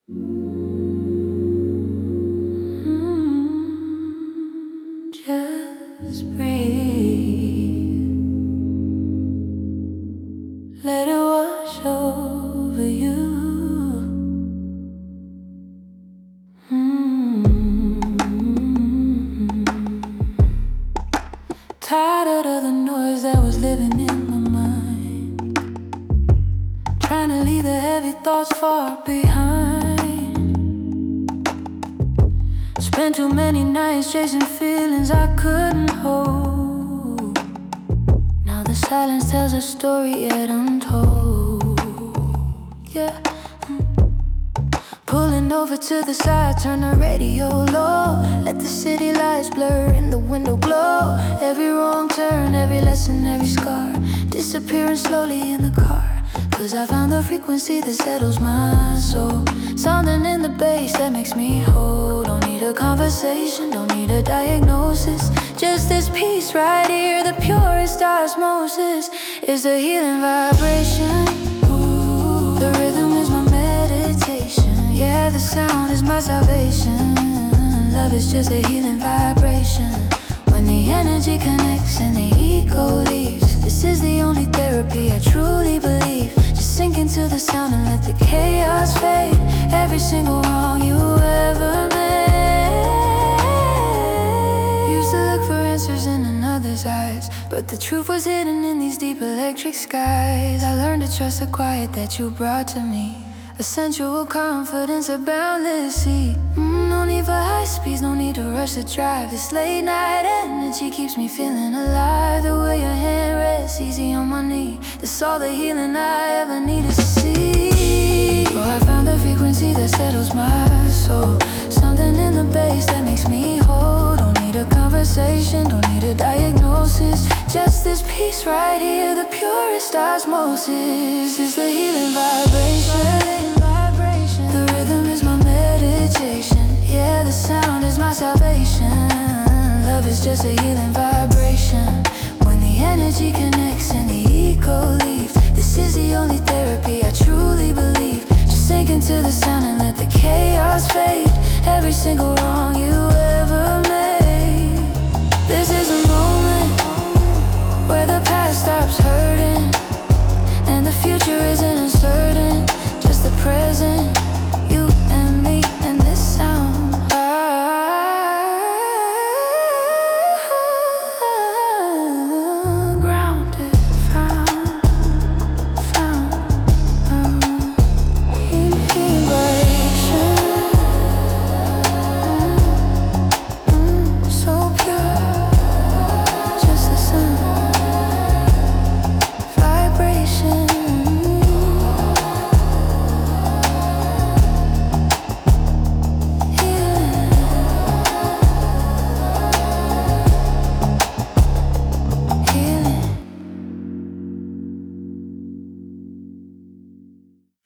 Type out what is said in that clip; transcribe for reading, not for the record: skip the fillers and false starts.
Just breathe. Let it wash over you. Tired of the noise that was living in my mind, trying to leave the heavy thoughts far behind. Spent too many nights chasing feelings I couldn't hold. Now the silence tells a story yet untold. Yeah. Pulling over to the side, turn the radio low. Let the city lights blur in the window glow. Every wrong turn, every lesson, every scar, disappearing slowly in the car. Cause I found the frequency that settles my soul. Something in the bass that makes me whole. Don't need a conversation, don't need a diagnosis. Just this peace right here, the purest osmosis. Is the healing vibration. Ooh, the rhythm is my meditation. Yeah, the sound is my salvation. Love is just a healing vibration. When the energy connects and the ego leaves, this is the only therapy I truly believe. Just sink into the sound and let the chaos fade. Every single wrong you ever made. Used to look for answers in another's eyes, but the truth was hidden in these deep electric skies. I learned to trust the quiet that you brought to me. A sensual confidence, a boundless sea. No need for high speeds, no need to rush to drive. This late night energy keeps me feeling alive. The way your hand rests easy on my knee, that's all the healing I ever needed to see. Oh, I found the frequency that settles my soul. Something in the bass that makes me whole. Don't need a conversation, don't need a diagnosis. Just this peace right here, the purest osmosis. Is the healing vibration. The rhythm is my meditation. Yeah, the sound is my salvation. Love is just a healing vibration. When the energy connects and the ego leaves, this is the only therapy I truly believe. Just sink into the sound and let the chaos fade. Every single wrong you ever made. This is a moment where the past stops hurting and the future isn't uncertain, just the present.